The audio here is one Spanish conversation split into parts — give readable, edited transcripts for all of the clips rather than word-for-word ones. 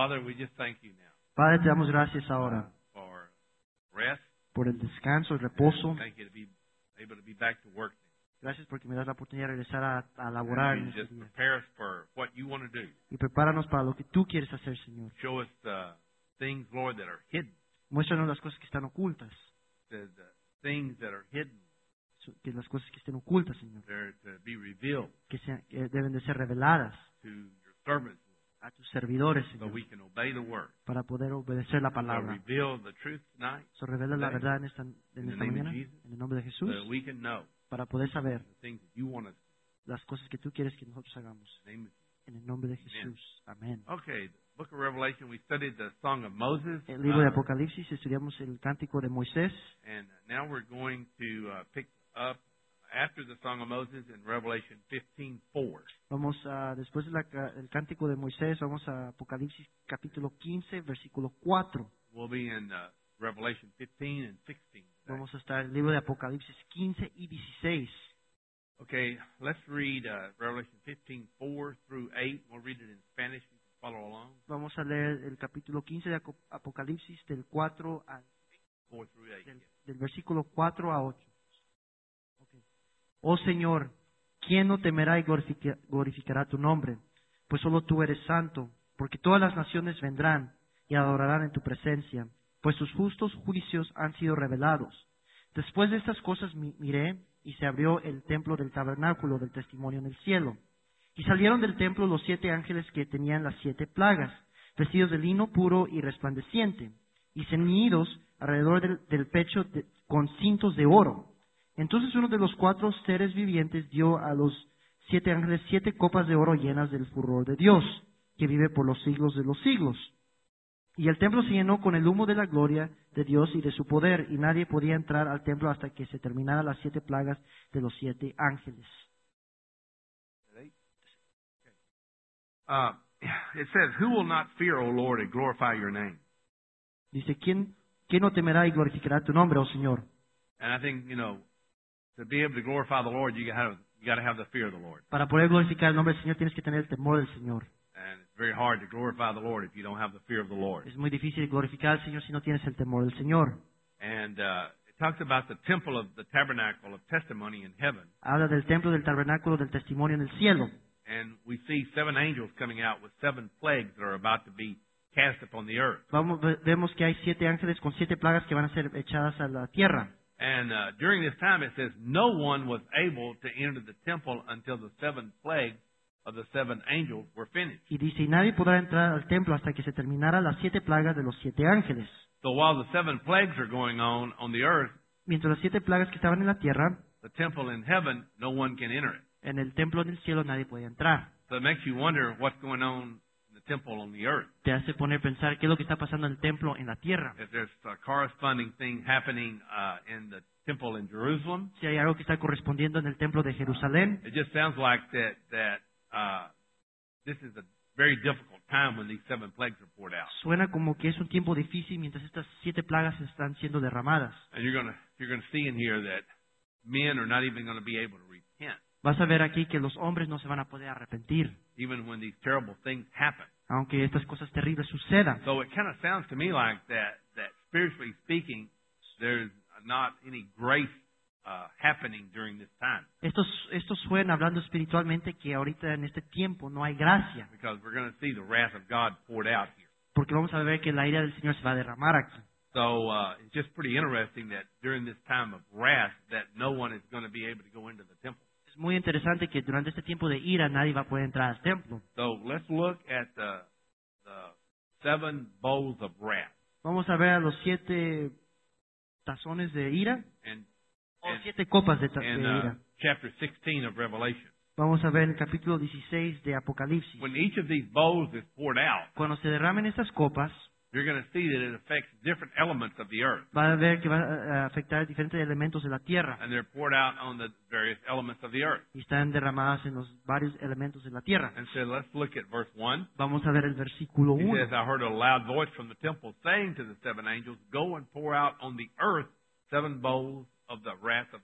Father, we just thank you now Padre, te damos gracias ahora for rest. por el descanso, el reposo. Thank you to be able to be back to work. Gracias porque me das la oportunidad de regresar a laborar en You este just día. prepare us for what you want to do. Y prepáranos para lo que tú quieres hacer, Señor. Show us the things, Lord, that are hidden. Muéstranos las cosas que están ocultas. The things that are hidden, Que las cosas que estén ocultas, Señor, they're to be revealed que deben de ser reveladas to your servants a tus servidores, so Señor, we can obey the word. para poder obedecer la So palabra. reveal the truth tonight So, revela la today, verdad en esta in the mañana, name of Jesus, en el nombre de so Jesús, that we can know para poder saber the things that you want us to las cosas que tú quieres que nosotros hagamos. do. In the name of Jesus. En el nombre de Jesús. Amén. Okay, the book of Revelation, we studied the Song of Moses. El libro de Apocalipsis, estudiamos el cántico de Moisés. And now we're going to pick up after the Song of Moses in Revelation 15:4. Vamos a, después del cántico de Moisés, vamos a Apocalipsis capítulo 15, versículo 4. We'll be in Revelation 15 and 16 today. Vamos a estar en el libro de Apocalipsis 15 y 16. Okay, let's read Revelation 15:4 through 8. We'll read it in Spanish. You can follow along. Vamos a leer el capítulo 15 de Apocalipsis del 4 al 4 through 8. del versículo 4 a 8. Okay. Oh Señor, ¿quién no temerá y glorificará tu nombre? Pues solo tú eres santo, porque todas las naciones vendrán y adorarán en tu presencia, pues tus justos juicios han sido revelados. Después de estas cosas miré, y se abrió el templo del tabernáculo del testimonio en el cielo. Y salieron del templo los 7 ángeles que tenían las 7 plagas, vestidos de lino puro y resplandeciente, y ceñidos alrededor del pecho con cintos de oro. Entonces uno de los 4 seres vivientes dio a los 7 ángeles 7 copas de oro llenas del furor de Dios, que vive por los siglos de los siglos. Y el templo se llenó con el humo de la gloria de Dios y de su poder, y nadie podía entrar al templo hasta que se terminaran las 7 plagas de los 7 ángeles. It says, "Who will not fear, O Lord, and glorify your name?" Dice, ¿quién no temerá y glorificará tu nombre, oh Señor? And I think, to be able to glorify the Lord, you got to have the fear of the Lord. Para poder glorificar el nombre del Señor tienes que tener el temor del Señor. And it's very hard to glorify the Lord if you don't have the fear of the Lord. Es muy difícil glorificar al Señor si no tienes el temor del Señor. And it talks about the temple of the tabernacle of testimony in heaven. Habla del templo del tabernáculo del testimonio en el cielo. And we see 7 angels coming out with 7 plagues that are about to be cast upon the earth. Vemos que hay 7 ángeles con 7 plagas que van a ser echadas a la tierra. And during this time it says no one was able to enter the temple until the 7 plagues of the 7 angels were finished. Y dice, y nadie podrá entrar al templo hasta que se terminara las 7 plagas de los 7 ángeles. So while the 7 plagues are going on the earth, Mientras las 7 plagas que estaban en la tierra, the temple in heaven, no one can enter it. en el templo en el cielo nadie podía entrar. So it makes you wonder what's going on in the temple on the earth. Te hace poner a pensar qué es lo que está pasando en el templo en la tierra. If there's a corresponding thing happening in the temple in Jerusalem, Si hay algo que está correspondiendo en el templo de Jerusalén, it just sounds like that this is a very difficult time when these 7 plagues are poured out. suena como que es un tiempo difícil mientras estas 7 plagas están siendo derramadas. And you're going to see in here that men are not even going to be able to repent, Vas a ver aquí que los hombres no se van a poder arrepentir, even when these terrible things happen. aunque estas cosas terribles sucedan. So it kind of sounds to me like that spiritually speaking, there's not any grace happening during this time, Esto suena, hablando espiritualmente, que ahorita en este tiempo no hay gracia, because we're going to see the wrath of God poured out here. porque vamos a ver que la ira del Señor se va a derramar aquí. So it's just pretty interesting that during this time of wrath, that no one is going to be able to go into the temple. Es muy interesante que durante este tiempo de ira nadie va a poder entrar al templo. So let's look at the 7 bowls of wrath. Vamos a ver a los 7 tazones de ira, And o 7 copas de in ira. chapter 16 of Revelation. Vamos a ver el capítulo 16 de Apocalipsis. When each of these bowls is poured out, Cuando se derramen estas copas, you're going to see that it affects different elements of the earth. va a ver que va a afectar diferentes elementos de la tierra. And they're poured out on the various elements of the earth. Y están derramadas en los varios elementos de la tierra. And so let's look at verse 1. Vamos a ver el versículo He 1. says, I heard a loud voice from the temple saying to the 7 angels, go and pour out on the earth 7 bowls of the wrath of God.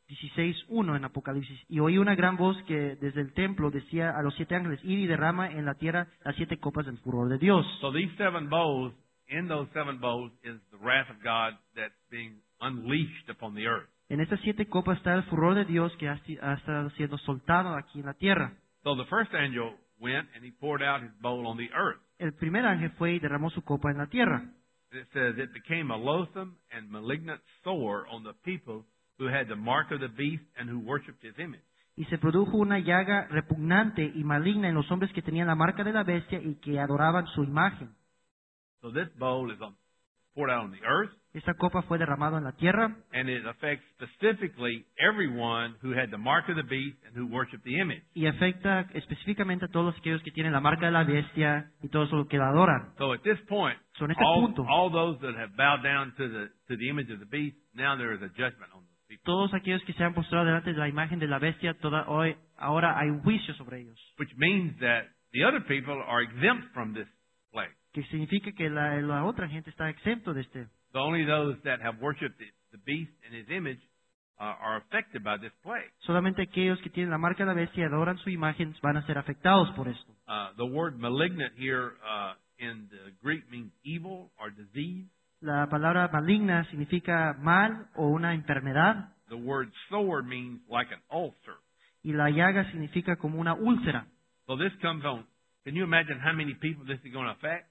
16:1 en Apocalipsis. Y oí una gran voz que desde el templo decía a los 7 ángeles, id y derrama en la tierra las 7 copas del furor de Dios. So these 7 bowls, in those 7 bowls is the wrath of God that's being unleashed upon the earth. En estas 7 copas está el furor de Dios que ha estado siendo soltado aquí en la tierra. So the first angel went and he poured out his bowl on the earth. El primer ángel fue y derramó su copa en la tierra. It says it became a loathsome and malignant sore on the people who had the mark of the beast and who worshipped his image. Y se produjo una llaga repugnante y maligna en los hombres que tenían la marca de la bestia y que adoraban su imagen. So this bowl is poured out on the earth, Esta copa fue derramada en la tierra and it affects specifically everyone who had the mark of the beast and who worshipped the image. y afecta específicamente a todos aquellos que tienen la marca de la bestia y todos los que la adoran. So at this point, So, en este all, punto, all those that have bowed down to the image of the beast, now there is a judgment on those people. todos aquellos que se han postrado delante de la imagen de la bestia, ahora hay un juicio sobre ellos. Which means that the other people are exempt from this plague. Que significa que la otra gente está exento de este. So only those that have worshipped the beast and his image are affected by this plague. Solamente aquellos que tienen la marca de la bestia y adoran su imagen van a ser afectados por esto. The word malignant here in the Greek means evil or disease. La palabra maligna significa mal o una enfermedad, The word sore means like an ulcer. y la llaga significa como una úlcera. So this comes on. Can you imagine how many people this is going to affect?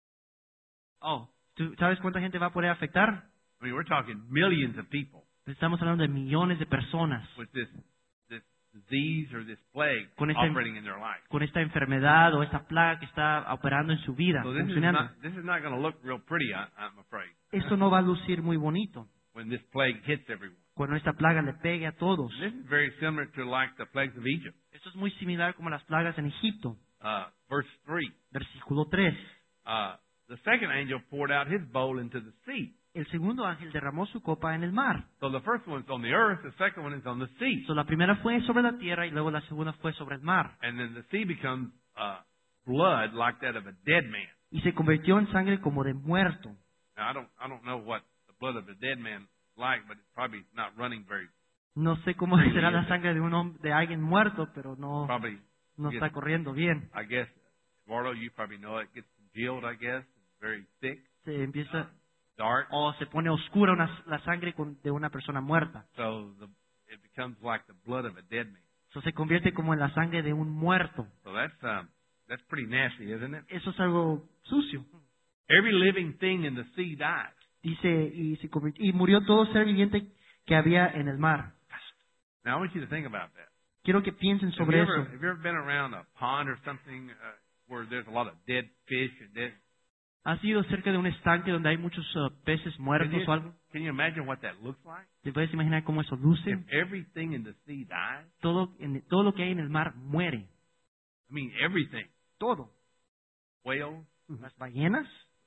Oh, ¿tú sabes cuánta gente va a poder afectar? I mean, we're talking millions of people Estamos hablando de millones de personas with this disease or this plague Con esta- operating in their life. con esta enfermedad o esta plaga que está operando en su vida, So this funcionando. is not going to look real pretty, I'm afraid, Esto no va a lucir muy bonito when this plague hits everyone. cuando esta plaga le pegue a todos. This is very similar to like the plagues of Egypt. Esto es muy similar como las plagas en Egipto. Verse 3. Versículo 3. The second angel poured out his bowl into the sea. El segundo ángel derramó su copa en el mar. So the first one's on the earth, the second one is on the sea. So, la primera fue sobre la tierra y luego la segunda fue sobre el mar. And then the sea becomes blood like that of a dead man. Y se convirtió en sangre como de muerto. Now I don't know what the blood of a dead man like, but it's probably not running very. No sé cómo será la sangre de de alguien muerto, pero no Probably, está corriendo bien. I guess, Eduardo, you probably know it gets congealed, I guess, very thick, Se empieza dark. o se pone oscura la sangre de una persona muerta. So it becomes like the blood of a dead man. So, se convierte como en la sangre de un muerto. So that's pretty nasty, isn't it? Eso es algo sucio. Every living thing in the sea dies. Dice, y murió todo ser viviente que había en el mar. Now I want you to think about that. Quiero que piensen Have sobre you eso. ever been around a pond or something where there's a lot of dead fish and dead? ¿Has ido cerca de un estanque donde hay muchos peces muertos o algo? Can you imagine what that looks like? ¿Te puedes imaginar cómo eso luce? If everything in the sea dies, Todo lo que hay en el mar muere. I mean everything. Todo. Whales, Las ballenas,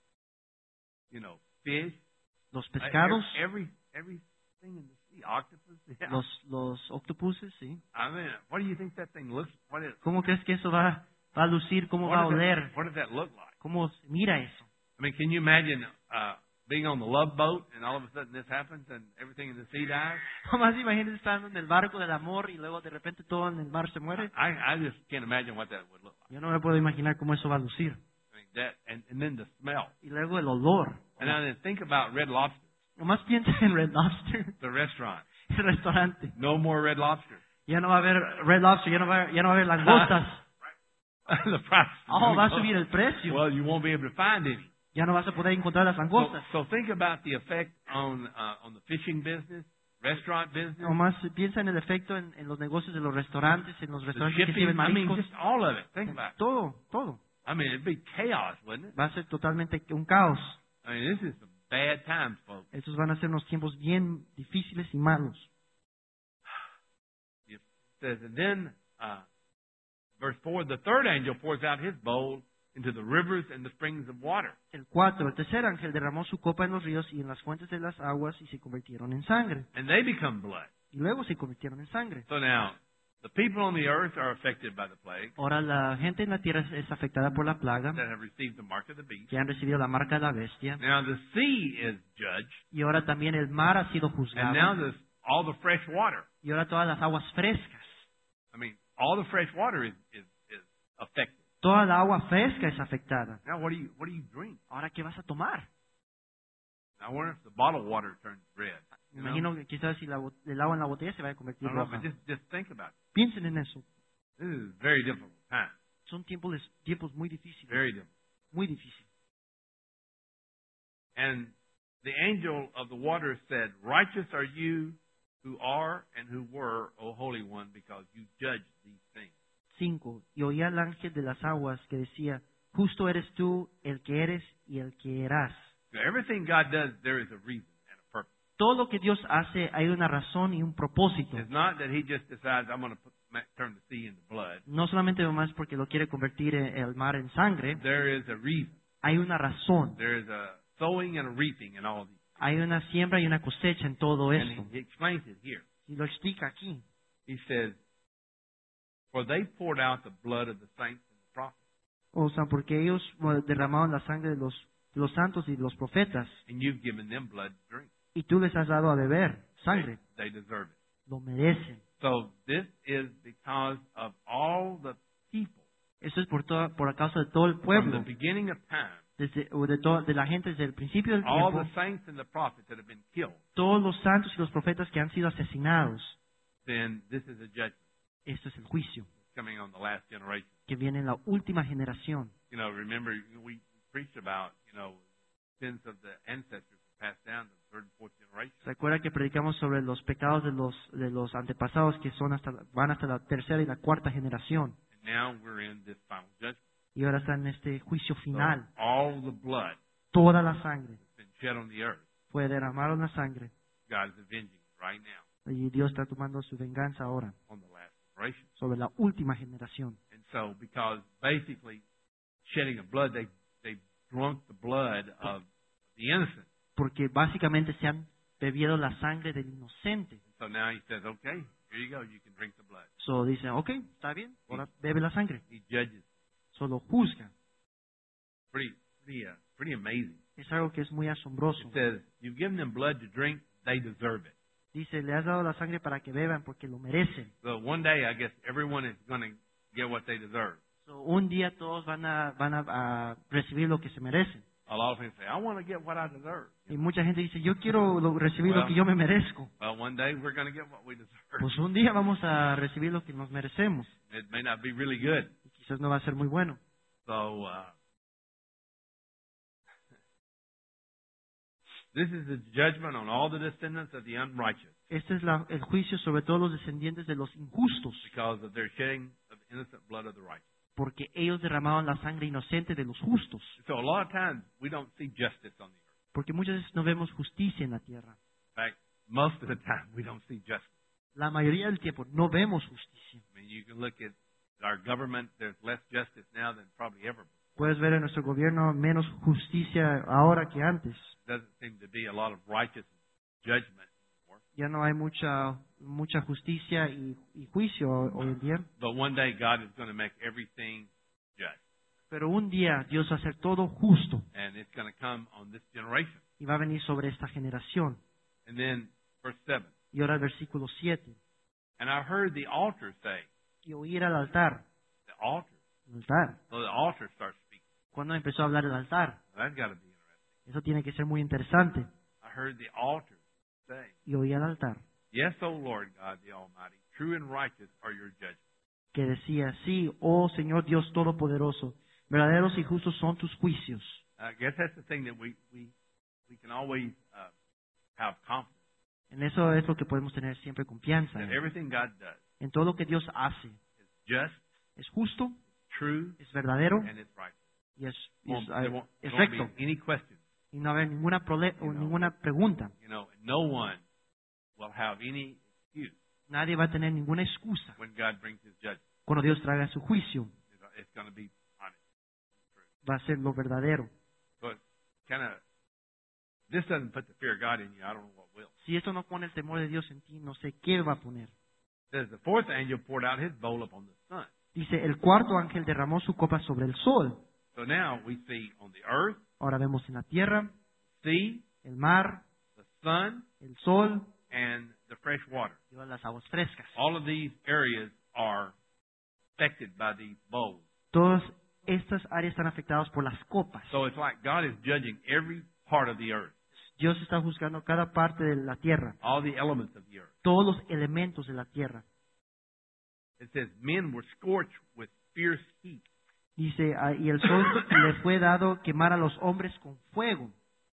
fish, los pescados, everything in the sea, octopus. Yeah. los octopuses, sí. I mean, what do you think that thing looks? ¿Cómo crees que eso va a lucir? ¿Cómo va a oler? What does that look like? ¿Cómo se mira eso? I mean, can you imagine being on the Love Boat and all of a sudden this happens and everything in the sea dies? Nomás imagínate estando en el barco del amor y luego de repente todo en el mar se muere. I just can't imagine what that would look like. Yo no me puedo imaginar cómo eso va a lucir. I mean, that and then the smell. Y luego el olor. And then think about Red Lobster, Nomás piensa en Red Lobster, the restaurant. el restaurante. No more Red Lobster. Ya no va a haber Red Lobster, ya no va a haber langostas. The price. Oh, va a subir el precio. Well, you won't be able to find any. Ya no vas a poder encontrar las langostas. So think about the effect on the fishing business, restaurant business, Nomás piensa en el efecto en los negocios de los restaurantes, en los the restaurantes que shipping. sirven I mean, mariscos. just all of it. Think about it. Todo. I mean, it'd be chaos, wouldn't it? Va a ser totalmente un caos. I mean, this is some bad times, folks. Estos van a ser unos tiempos bien difíciles y malos. It says, and then, verse 4, the third angel pours out his bowl into the rivers and the springs of water. El 4, el tercer ángel derramó su copa en los ríos y en las fuentes de las aguas y se convirtieron en sangre. And they become blood. Y luego se convirtieron en sangre. So now, the people on the earth are affected by the plague Ahora la gente en la tierra es afectada por la plaga, that have received the mark of the beast. que han recibido la marca de la bestia. Now the sea is judged, Y ahora también el mar ha sido and now juzgado. all the fresh water. Y ahora todas las aguas frescas. I mean, all the fresh water is affected. Toda la agua fresca es afectada. Now, what do you drink? Ahora, ¿qué vas a tomar? I wonder if the bottled water turns red. Me imagino que quizás si el agua en la botella se va a I convertir don't know, roja. but just think about it. Piensen en eso. This is a very difficult time. Son tiempos muy difíciles. Very difficult. Muy difíciles. And the angel of the water said, "Righteous are you who are and who were, O Holy One, because you judge these things." 5. Y oí al ángel de las aguas que decía, justo eres tú, el que eres y el que eras. So everything God does, there is a reason and a purpose. Todo lo que Dios hace hay una razón y un propósito. It's not that He just decides, I'm going to turn the sea into blood. No solamente nomás porque lo quiere convertir el mar en sangre, There is a reason. hay una razón. There is a sowing and a reaping in all these. Hay una siembra y una cosecha en todo And esto. He explains it here. Y lo explica aquí. He says, "For they poured out the blood of the saints and the prophets, O sea, porque ellos derramaron la sangre de los santos y de los profetas. and you've given them blood to drink. Y tú les has dado a beber sangre. They deserve it." Lo merecen. So this is because of all the people Eso es por causa de todo el from pueblo. the beginning of time, De la gente desde el principio del all tiempo. the saints and the prophets that have been killed. Todos los santos y los profetas que han sido asesinados. Then this is a judgment Esto es el juicio coming on the last generation. que viene en la última generación. You know, remember we preached about, sins of the ancestors passed down to the third and fourth generation. ¿Se acuerda que predicamos sobre los pecados de los antepasados que van hasta la tercera y la cuarta generación? And now we're in this final judgment. Y ahora está en este juicio final. So all the blood Toda la sangre that's been shed on the earth, fue derramaron la sangre. God is avenging right now Y Dios está tomando su venganza ahora on the last generation. sobre la última generación. And so, because basically shedding of blood, they drunk the blood of the innocent. Porque básicamente se han bebido la sangre del inocente. And so now he says, okay, here you go, you can drink the blood. So dicen, ok, está bien, ahora bebe la sangre. He judges. Solo juzga. Pretty amazing. Es algo que es muy asombroso. It says, you've given them blood to drink, they deserve it. Dice, le has dado la sangre para que beban porque lo merecen. So one day, I guess everyone is going to get what they deserve. So, un día todos van a recibir lo que se merecen. A lot of people say, I want to get what I deserve. Y mucha gente dice, yo quiero recibir lo que yo me merezco. Well, one day we're going to get what we deserve. Pues un día vamos a recibir lo que nos merecemos. It may not be really good. Y quizás no va a ser muy bueno. So, this is the judgment on all the descendants of the unrighteous Este es el juicio sobre todos los descendientes de los injustos, because of their shedding of the innocent blood of the righteous. porque ellos derramaron la sangre inocente de los justos. So a lot of times we don't see justice on the earth. Porque muchas veces no vemos justicia en la tierra. In fact, most of the time we don't see justice. La mayoría del tiempo no vemos justicia. I mean, you can look at our government, there's less justice now than probably ever before. Puedes ver en nuestro gobierno menos justicia ahora que antes. Doesn't seem to be a lot of righteous judgment anymore. Ya no hay mucha justicia y juicio hoy en día. But one day God is going to make everything just. Pero un día Dios va a hacer todo justo And it's going to come on this generation. y va a venir sobre esta generación. And then, verse 7. Y ahora el versículo 7. And I heard the altar say, Y oír al altar. the altar. El altar. So the altar starts speaking. ¿Cuándo empezó a hablar el altar? That's got to be interesting. Eso tiene que ser muy interesante. I heard the altar say, Y oí al altar Yes, O Lord God the Almighty, true and righteous are your judgments. que decía, sí, oh Señor Dios Todopoderoso, verdaderos y justos son tus juicios. I guess that's the thing that we can always have confidence En eso es lo que podemos tener siempre confianza. that everything God does En todo lo que Dios hace. is just, Es justo, true, es verdadero and it's righteous. y es There won't recto. be any question. Y no haber ninguna pregunta. No one will have any excuse Nadie va a tener ninguna excusa when God brings His judgment. cuando Dios traiga su juicio. It's going to be honest. Va a ser lo verdadero. But this doesn't put the fear of God in you. I don't know what will. Si esto no pone el temor de Dios en ti, no sé qué va a poner. It says the fourth angel poured out his bowl upon the sun. Dice, el cuarto ángel derramó su copa sobre el sol. So now we see on the earth, Ahora vemos en la tierra, sea, el mar, the sun, el sol and the fresh water. Iba a las aguas frescas. All of these areas are affected by these bowls. Todas estas áreas están afectadas por las copas. So it's like God is judging every part of the earth, Dios está juzgando cada parte de la tierra, all the elements of the earth. todos los elementos de la tierra. It says men were scorched with fierce heat. Dice, y el sol le fue dado quemar a los hombres con fuego.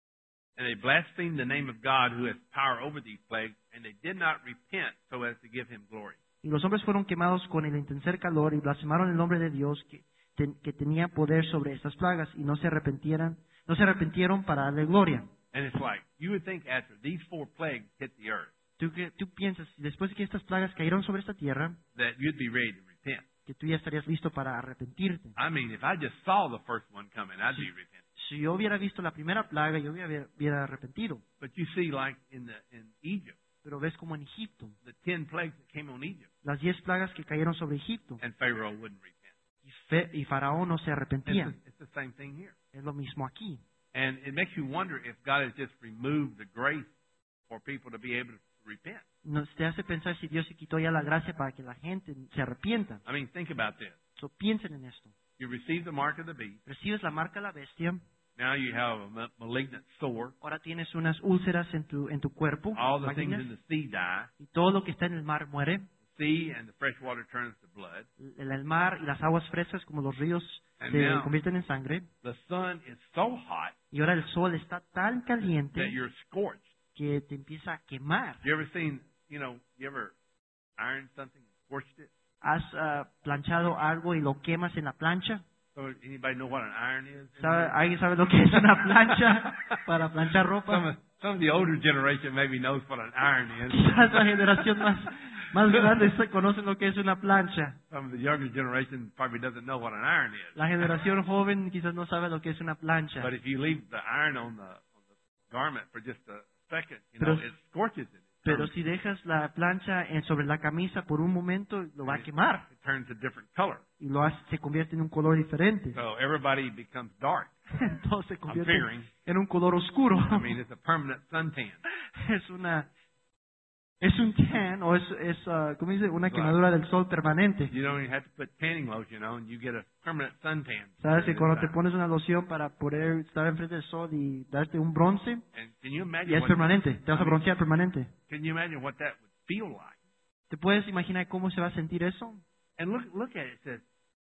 And they blasphemed the name of God who has power over these plagues, and they did not repent so as to give him glory. Y los hombres fueron quemados con el intenso calor y blasfemaron el nombre de Dios que tenía poder sobre estas plagas y no se arrepintieron para darle gloria. And it's like, you would think after these 4 plagues hit the earth, Tú piensas, después de que estas plagas cayeron sobre esta tierra, that you'd be ready to repent. que tú ya estarías listo para arrepentirte. I mean, if I just saw the first one coming, I'd be repentant. Si yo hubiera visto la primera plaga, yo hubiera arrepentido. But you see, like in Egypt, Pero ves como en Egipto, the 10 plagues that came on Egypt, las 10 plagas que cayeron sobre Egipto, and Pharaoh wouldn't repent. y Faraón no se arrepentía. It's the same thing here. Es lo mismo aquí. And it makes you wonder if God has just removed the grace for people to be able to repent. Te hace pensar si Dios se quitó ya la gracia para que la gente se arrepienta. I mean, think about this. So, piensen en esto. You receive the mark of the beast. Recibes la marca de la bestia, Now you have a malignant sore. ahora tienes unas úlceras en tu cuerpo, All the things malignas, in the sea die. y todo lo que está en el mar muere. The sea and the fresh water turns to blood. El mar y las aguas frescas como los ríos And se now- convierten en sangre. The sun is so hot Y ahora el sol está tan that caliente you're scorched. que te empieza a quemar. You ever seen, you ever ironed something and scorched it? ¿Has planchado algo y lo quemas en la plancha? So anybody know what an iron is? ¿Alguien sabe lo que es una plancha para planchar Some ropa? of, some of the older generation maybe knows what an iron is. Quizás la generación más grande conocen lo que es una plancha. Some of the younger generation probably doesn't know what an iron is. La generación joven quizás no sabe lo que es una plancha. But if you leave the iron on the garment for just a second, Pero- it scorches it. Pero si dejas la plancha sobre la camisa por un momento, lo va a quemar. It turns a different color. Y se convierte en un color diferente. So everybody becomes dark. Entonces se I'm convierte figuring. en un color oscuro. I mean, it's a permanent suntan. Es un tan, o ¿cómo dice? Una quemadura del sol permanente. You don't even have to put tanning lotion on. You get a permanent suntan. Sabes que cuando te pones una loción para poder estar enfrente del sol y darte un bronce, And can you y imagine es permanente, te vas a broncear permanente. can you imagine what that would feel like? ¿Te puedes imaginar cómo se va a sentir eso? And look at it. It says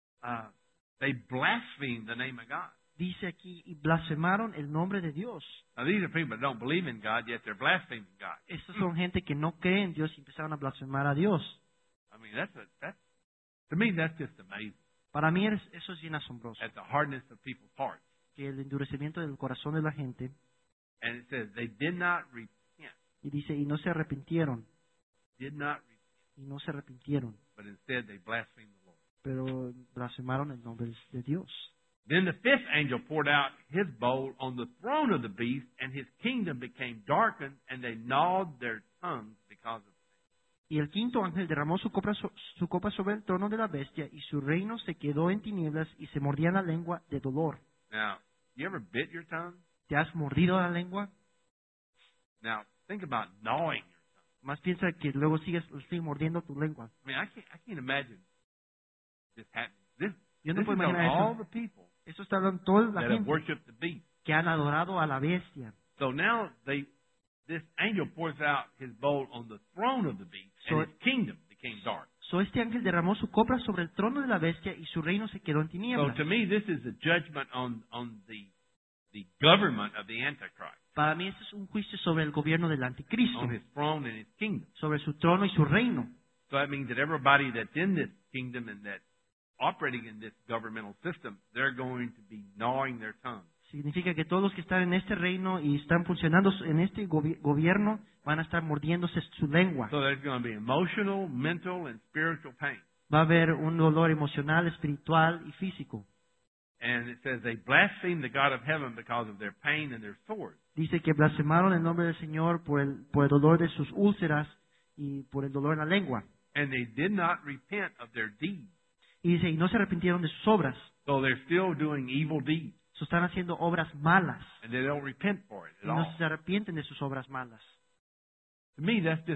they blasphemed the name of God. Dice aquí, y blasfemaron el nombre de Dios. Now these are people that don't believe in God, yet they're blaspheming God. Estos son gente que no cree en Dios y empezaron a blasfemar a Dios. I mean, to me that's just amazing. Para mí eso es bien asombroso. At the hardness of people's hearts. Que el endurecimiento del corazón de la gente, And it says they did not repent, y dice, y no se arrepintieron, did not repent, y no se arrepintieron, but instead they blasphemed the Lord. pero blasfemaron el nombre de Dios. Then the 5th angel poured out his bowl on the throne of the beast, and his kingdom became darkened, and they gnawed their tongues because of it. Y el quinto ángel derramó su copa sobre el trono de la bestia, y su reino se quedó en tinieblas, y se mordían la lengua de dolor. Now, you ever bit your tongue? ¿Te has mordido la lengua? Now, think about gnawing your tongue. Más piensa que luego sigues mordiendo tu lengua. I mean, I can't imagine this happening. Yo no This puedo is imaginar all eso. the people Eso está hablando toda la that have gente worshipped the beast. que han adorado a la bestia. So now this angel pours out his bowl on the throne of the beast, So- and his kingdom became dark. So este ángel derramó su copa sobre el trono de la bestia, y su reino se quedó en So tinieblas. to me, this is a judgment on the government of the Antichrist, Para mí este es un juicio sobre el gobierno del anticristo, on his throne and his kingdom. sobre su trono y su reino. So that means that everybody that's in this kingdom and that's operating in this governmental system, they're going to be gnawing their tongue. Significa que todos los que están en este reino y están funcionando en este gobierno van a estar mordiéndose su lengua. So there's going to be emotional, mental, and spiritual pain. Va a haber un dolor emocional, espiritual y físico. And it says they blaspheme the God of heaven because of their pain and their swords. Dice que blasfemaron el nombre del Señor por el dolor de sus úlceras y por el dolor en la lengua. And they did not repent of their deeds. Y dice, y no se arrepintieron de sus obras. So they're still doing evil deeds. So están haciendo obras malas And they don't repent for it y at no all. se arrepienten de sus obras malas. To me, that's just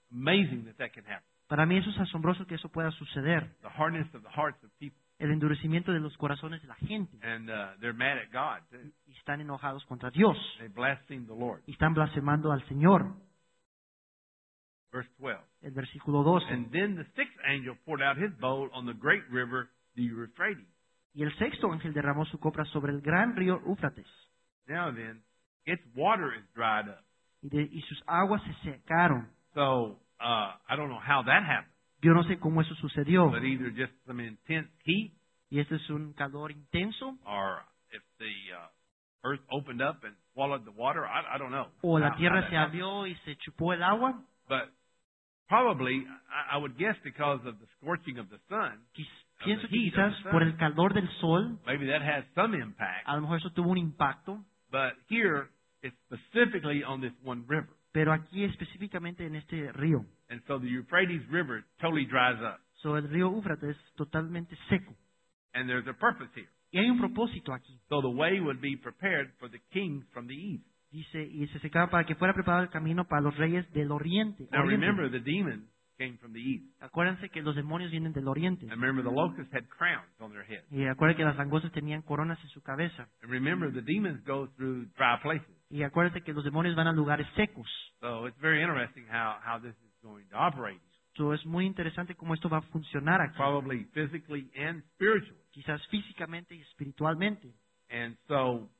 amazing that can happen. Para mí eso es asombroso que eso pueda suceder. The hardness of the hearts of people. El endurecimiento de los corazones de la gente. And they're mad at God, too. Y están enojados contra Dios. They blaspheme the Lord. Y están blasfemando al Señor. Verse 12. El versículo 12. And then the sixth angel poured out his bowl on the great river, the Euphrates. Y el sexto ángel derramó su copra sobre el gran río Éufrates. Now then, its water is dried up. Y sus aguas se secaron. So, I don't know how that happened. Yo no sé cómo eso sucedió. But either just some intense heat, Y este es un calor intenso. or if the earth opened up and swallowed the water, I don't know. O la how tierra that se happened. abrió y se chupó el agua. But probably, I would guess because of the scorching of the sun, Pienso que heat of quizás the sun. por el calor del sol, maybe that has some impact. a lo mejor eso tuvo un impacto. But here, it's specifically on this one river. Pero aquí específicamente en este río. And so the Euphrates River totally dries up. So, el río Éufrates es totalmente seco. And there's a purpose here. Y hay un propósito aquí. So the way would be prepared for the kings from the east. Dice, y se secaba para que fuera preparado el camino para los reyes del oriente. Now Oriente. remember, the demons came from the east. Acuérdense que los demonios vienen del oriente. And remember, the locusts had crowns on their heads. Y acuérdense que las langostas tenían coronas en su cabeza. And remember, the demons go through dry places. Y acuérdense que los demonios van a lugares secos. So it's very interesting how this is going to operate. So, es muy interesante cómo esto va a funcionar aquí. Probably physically and spiritually. Quizás físicamente y espiritualmente. And so,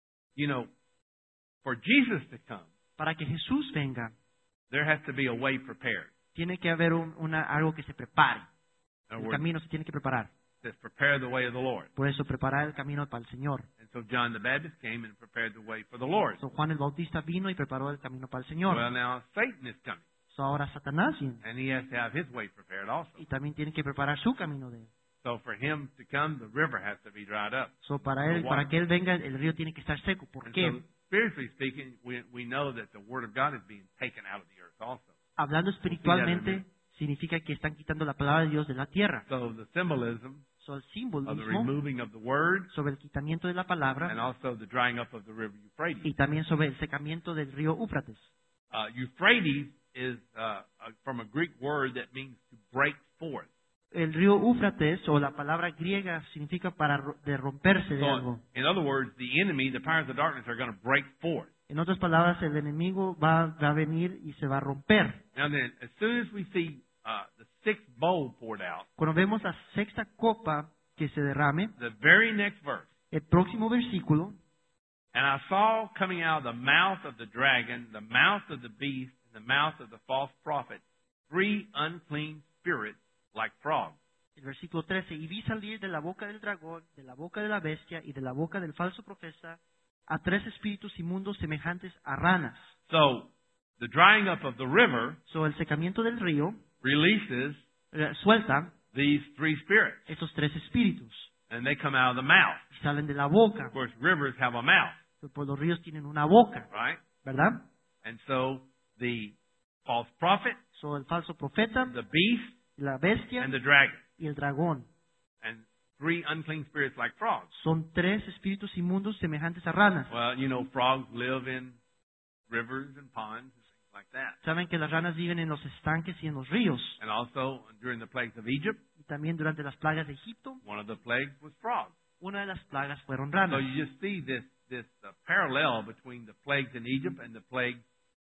for Jesus to come, Para que Jesús venga, there has to be a way prepared. tiene que haber algo que se prepare. In other El words, camino se tiene que preparar. it says, prepare the way of the Lord. Por eso, preparar el camino para el Señor. And so John the Baptist came and prepared the way for the Lord. So, Juan el Bautista vino y preparó el camino para el Señor. Well, now Satan is coming, So, ahora Satanás viene. and he has to have his way prepared also. Y también tiene que preparar su camino de él. So for him to come, the river has to be dried up. So, para que él venga, el río tiene que estar seco. ¿Por And qué? so, spiritually speaking, we know that the Word of God is being taken out of the earth also. Hablando espiritualmente, significa que están quitando la palabra de Dios de la tierra. So the symbolism So, el of the simbolismo removing of the Word sobre el quitamiento de la palabra and also the drying up of the river Euphrates. y también sobre el secamiento del río Éufrates. Euphrates is from a Greek word that means to break forth. El río Éufrates, o la palabra griega, significa de romperse de algo. So, in other words, the enemy, the powers of darkness, are going to break forth. En otras palabras, el enemigo va a venir y se va a romper. Now then, as soon as we see the sixth bowl poured out, Cuando vemos la sexta copa que se derrame, the very next verse, el próximo versículo, and I saw coming out of the mouth of the dragon, the mouth of the beast, and the mouth of the false prophet, 3 unclean spirits like frogs. el versículo 13, y vi salir de la boca del dragón, de la boca de la bestia y de la boca del falso profeta a 3 espíritus inmundos semejantes a ranas. So, the drying up of the river So, el secamiento del río releases suelta these 3 spirits, estos 3 espíritus and they come out of the mouth. y salen de la boca. Of course, rivers have a mouth, Pues los ríos tienen una boca, right? ¿verdad? And so, the false prophet, So, el falso profeta, the beast, la bestia and the dragon, y el dragón. and 3 unclean spirits like frogs. Son 3 espíritus inmundos semejantes a ranas. Well, frogs live in rivers and ponds and things like that. Saben que las ranas viven en los estanques y en los ríos. And also, during the plagues of Egypt, Y también durante las plagas de Egipto, one of the plagues was frogs. una de las plagas fueron So ranas. you just see this parallel between the plagues in Egypt and the plagues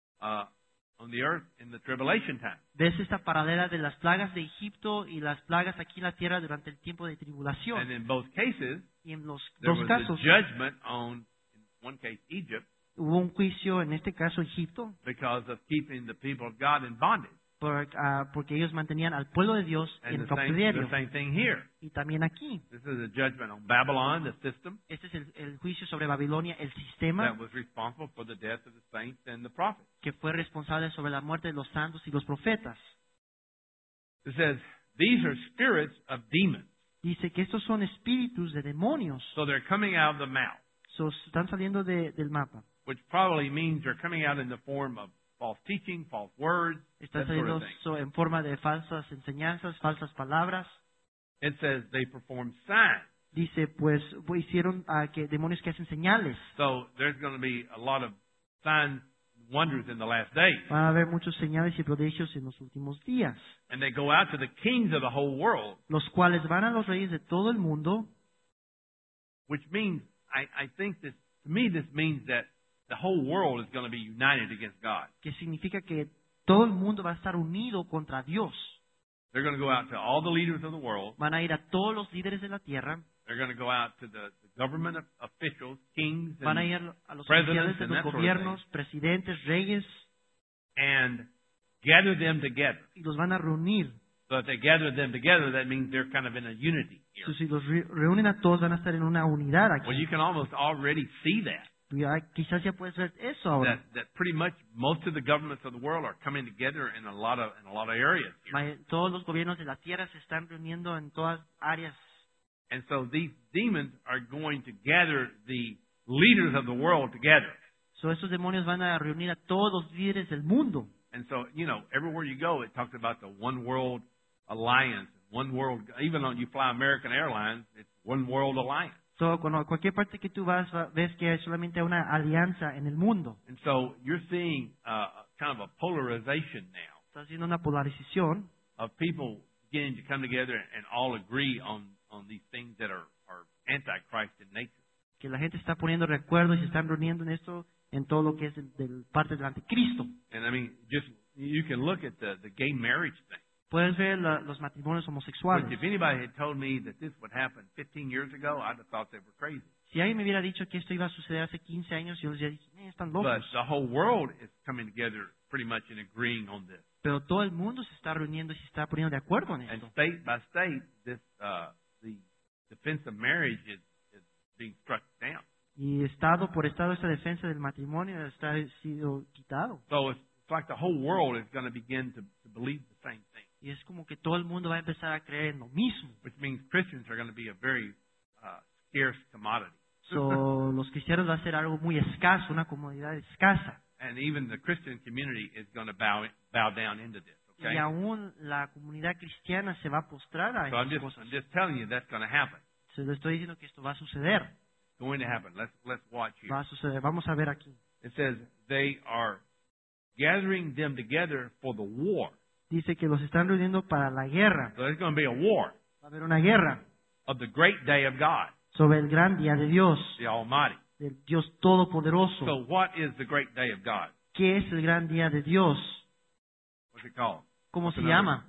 on the earth in the tribulation time. Ves esta paralela de las plagas de Egipto y las plagas aquí en la tierra durante el tiempo de And tribulación. in both cases, Y en los there dos was casos a judgment on, in one case, Egypt, hubo un juicio, en este caso Egipto, because of keeping the people of God in bondage. porque ellos mantenían al pueblo de Dios And en the cautiverio. same thing here. Y también aquí. This is a judgment on Babylon, the system Este es el juicio sobre Babilonia, el sistema that was responsible for the death of the saints and the prophets. que fue responsable sobre la muerte de los santos y los profetas. It says, these are spirits of demons. Dice que estos son espíritus de demonios. So they're coming out of the mouth, So, están saliendo del mapa. which probably means they're coming out in the form of false teaching, false words, Están that sort saliendo of thing. en forma de falsas enseñanzas, falsas palabras. It says they perform signs. Dice, pues hicieron que demonios que hacen señales. So there's going to be a lot of signs, wonders in the last days. Van a haber muchos señales y prodigios en los últimos días, And they go out to the kings of the whole world, los cuales van a los reyes de todo el mundo, which means, I think this, to me, this means that the whole world is going to be united against God. que significa que todo el mundo va a estar unido contra Dios. They're going to go out to all the leaders of the world. Van a ir a todos los líderes de la tierra, They're going to go out to the government officials, kings, van a and, ir a los presidents oficiales de and los that sort of gobiernos, presidentes, reyes, and gather them together. y los van a reunir. So if they gather them together, that means they're kind of in a unity here. Entonces, si los reúnen a todos, van a estar en una unidad Well, aquí. you can almost already see that. Quizás ya puedes ver eso ahora. That pretty much most of the governments of the world are coming together in a lot of areas here. Todos los gobiernos de la tierra se están reuniendo en todas áreas. And so these demons are going to gather the leaders of the world together. So, estos demonios van a reunir a todos los líderes del mundo. And so, you know, everywhere you go, it talks about the one world alliance, one world. Even though you fly American Airlines, it's one world alliance. So, cuando cualquier parte que tú vas, ves que hay solamente una alianza en el mundo. And so you're seeing kind of a polarization now Está haciendo una polarización of people beginning to come together and all agree on these things that are antichrist in nature. que la gente está poniendo recuerdos y se están reuniendo en esto, en todo lo que es del parte del anticristo. And I mean, just you can look at the gay marriage thing. Puedes ver los matrimonios Which homosexuales. if anybody had told me that this would happen 15 years ago, I'd have thought they were crazy. Si alguien me hubiera dicho que esto iba a suceder hace 15 años, yo les hubiera dicho, están But locos. the whole world is coming together pretty much and agreeing on this. Pero todo el mundo se está reuniendo y se está poniendo de acuerdo en And esto. state by state, this the defense of marriage is being struck down. Y estado por estado, esta defensa del matrimonio está sido quitado. So it's like the whole world is going to begin to believe the same thing, Y es como que todo el mundo va a empezar a creer en lo mismo. which means Christians are going to be a very scarce commodity. So, los cristianos va a ser algo muy escaso, una comodidad escasa. And even the Christian community is going to bow down into this. Okay. Y aún la comunidad cristiana se va a postrar a So I'm estas cosas. just telling you that's going to happen. Se lo estoy diciendo que esto va a suceder. Going to happen. Let's watch here. Va a suceder. Vamos a ver aquí. It says they are gathering them together for the war. Dice que los están reuniendo para la guerra. So there's going to be a war Va a haber una guerra of the great day of God, sobre el gran día de Dios, the Almighty. del Dios Todopoderoso. So what is the great day of God? ¿Qué es el gran día de Dios? What's it called? ¿Cómo se Another- llama?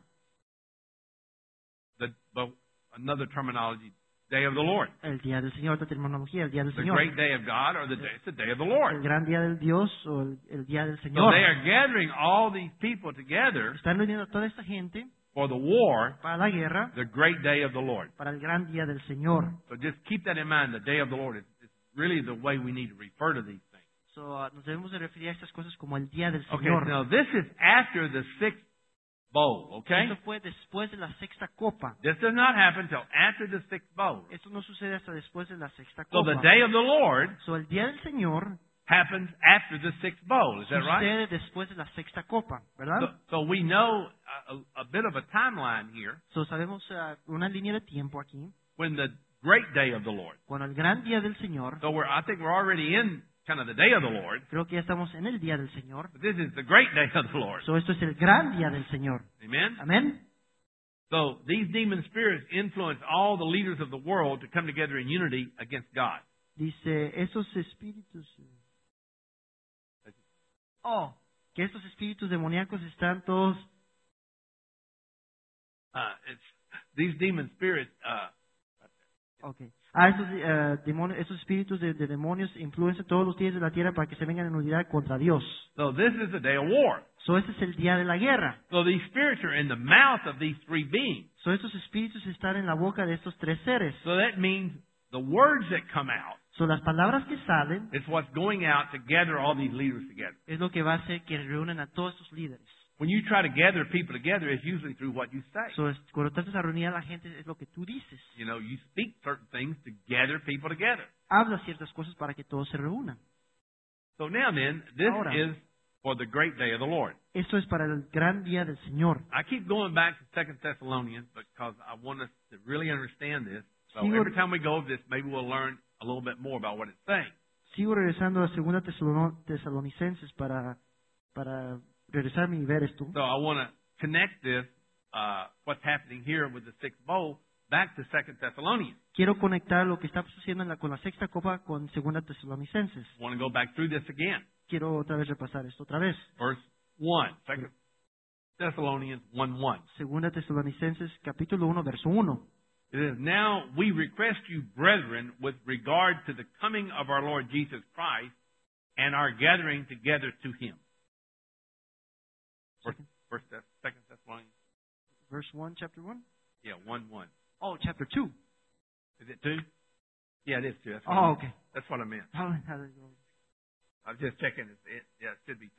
Another terminology, day of the Lord. El día del Señor, otra terminología, el día del The Señor. great day of God or it's the day of the El Lord. gran día del Dios o el día del So Señor. they are gathering all these people together Están reuniendo a toda esta gente for the war, para la guerra, the great day of the Lord. para el gran día del Señor. So just keep that in mind. The day of the Lord is really the way we need to refer to these things. So, nos debemos de referir a estas cosas como el día del Okay, Señor. now this is after the sixth bowl, okay? Esto fue después de la sexta copa. This does not happen until after the sixth bowl. Esto no sucede hasta después de la sexta So copa. the day of the Lord So, el día del Señor happens after the sixth bowl. Is that right? sucede después de la sexta copa, ¿verdad? So we know a bit of a timeline here So, sabemos una línea de tiempo aquí, when the great day of the Lord. cuando el gran día del Señor, So I think we're already in kind of the day of the Lord, creo que ya estamos en el día del Señor. but this is the great day of the Lord. So, esto es el gran día del Señor. Amen? Amén. So these demon spirits influence all the leaders of the world to come together in unity against God. Dice, esos espíritus... que estos espíritus demoníacos están todos... These demon spirits, Okay. Esos espíritus de demonios influencian todos los días de la tierra para que se vengan en unidad contra Dios. so this is the day of war. So, ese es el día de la guerra. So these spirits are in the mouth of these three beings. So, estos espíritus están en la boca de estos tres seres. So that means the words that come out So, las palabras que salen is what's going out to gather all these leaders together. es lo que va a hacer que reúnan a todos estos líderes. When you try to gather people together, it's usually through what you say. So, cuando tratas de reunir a la gente es lo que tú dices. You know, you speak certain things to gather people together. Hablas ciertas cosas para que todos se reúnan. So now then, this Ahora. is for the great day of the Lord. Esto es para el gran día del Señor. I keep going back to 2 Thessalonians because I want us to really understand this. So Sigo- every time we go over this, maybe we'll learn a little bit more about what it's saying. Sigo regresando a 2 Tesalonicenses para para regresarme y ver esto. So I want to connect this, what's happening here with the sixth bowl, back to 2 Thessalonians. Quiero conectar lo que está sucediendo con la sexta copa con segunda Tesalonicenses. I want to go back through this again. Quiero otra vez repasar esto otra vez. Verse 1, 2 Thessalonians 1:1. Segunda Tesalonicenses capítulo 1 verso 1. It is, now we request you, brethren, with regard to the coming of our Lord Jesus Christ and our gathering together to Him. First, 2 Thessalonians. Verse 1, chapter 1? Yeah, 1:1. Oh, chapter 2. Is it 2? Yeah, it is 2. That's Oh, okay. That's what I meant. Oh, I was just checking. Yeah, it should be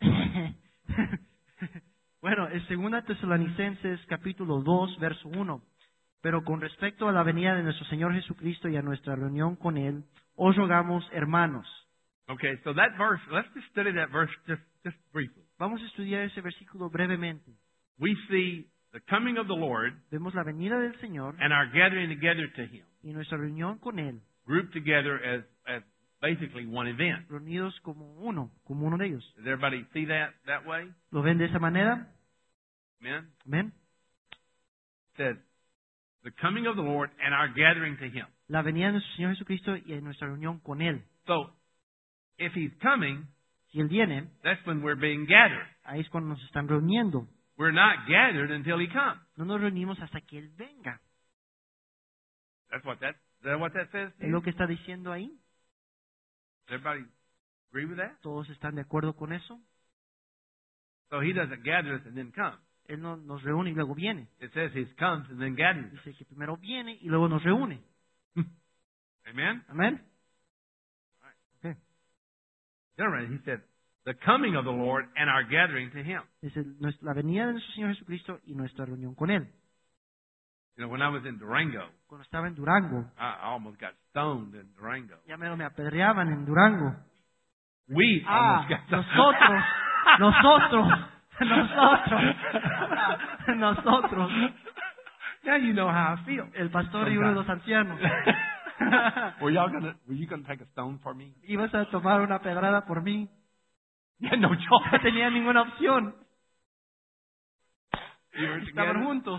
2. Bueno, es segunda Tesalonicenses capítulo 2 verso 1. Pero con respecto a la venida de nuestro Señor Jesucristo y a nuestra reunión con Él, os rogamos, hermanos. Okay, so that verse, let's just study that verse just briefly. Vamos a estudiar ese versículo brevemente. We see the coming of the Lord Vemos la venida del Señor and our gathering together to Him, y nuestra reunión con Él, grouped together as basically one event. reunidos como uno de ellos. Does everybody see that way? ¿Lo ven de esa manera? Amen? ¿Ven? It says, the coming of the Lord and our gathering to Him. La venida de nuestro Señor Jesucristo y nuestra reunión con Él. So, if He's coming, Si Él viene, that's when we're being gathered. ahí es cuando nos están reuniendo. We're not gathered until He comes. No nos reunimos hasta que Él venga. Is that what that says? ¿Es lo que está diciendo ahí? Does everybody agree with that? ¿Todos están de acuerdo con eso? So He doesn't gather us and then come. Él no nos reúne y luego viene. It says He comes and then gathers us. Dice que primero viene y luego nos reúne. Amen? Amén. Okay. Gentlemen, He said, the coming of the Lord and our gathering to Him. Dice la venida de nuestro Señor Jesucristo y nuestra reunión con Él. You know, when I was in Durango, Cuando estaba en Durango, I almost got stoned in Durango. ya me apedreaban en Durango. We almost got nosotros. Now you know how I feel. El pastor y uno de los ancianos. Were you gonna take a stone for me? ¿Ibas a tomar una pedrada por mí? You had no No choice. tenía ninguna opción. You were Estaban together. juntos.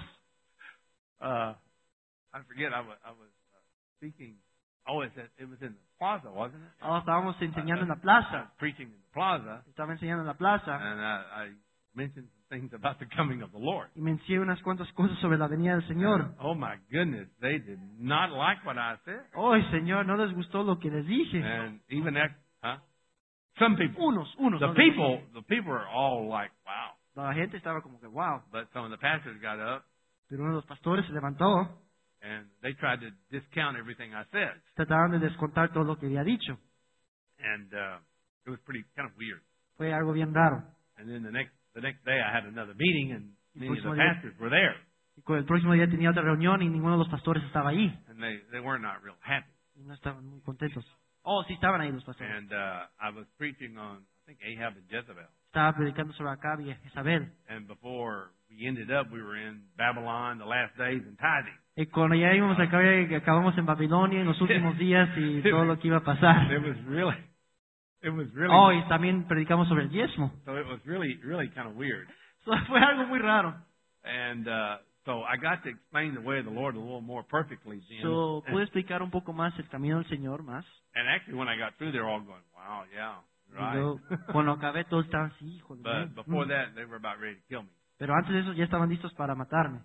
I forget. I was speaking. Oh, it was in the plaza, wasn't it? Estábamos enseñando en la I plaza. was preaching in the plaza, Estaba enseñando en la plaza. and I mentioned some things about the coming of the Lord. Y mencioné unas cuantas cosas sobre la venida del Señor. Oh my goodness, they did not like what I said. ¡Ay, Señor! No les gustó lo que les dije. And even that, some people, Unos. the people are all like, wow. La gente estaba como que, wow. But some of the pastors got up Pero uno de los pastores se levantó. and they tried to discount everything I said, Trataban de descontar todo lo que había dicho. and it was pretty kind of weird. Fue algo bien raro. And then the next day I had another meeting, and many of the próximo día- pastors were there, Y con el próximo día tenía otra reunión y ninguno de los pastores estaba ahí. and they were not real happy. Y no estaban muy contentos. Oh, sí estaban ahí los pastores. And I was preaching on, I think, Ahab and Jezebel. Estaba predicando sobre Acab y Jezabel. And before we ended up, we were in Babylon, the last days, and tithing. Y cuando ya íbamos a acabar, acabamos en Babilonia en los últimos días y todo lo que iba a pasar. It was really, Oh, y también predicamos sobre el diezmo. so it was really kind of weird. So, fue algo muy raro. And so I got to explain the way of the Lord a little more perfectly then. So, pude explicar un poco más el camino del Señor más. And actually, when I got through, they were all going, "Wow, yeah, Y right." luego, cuando acabé, todos estaban así, híjole. But before that, they were about ready to kill me. Pero antes de eso ya estaban listos para matarme.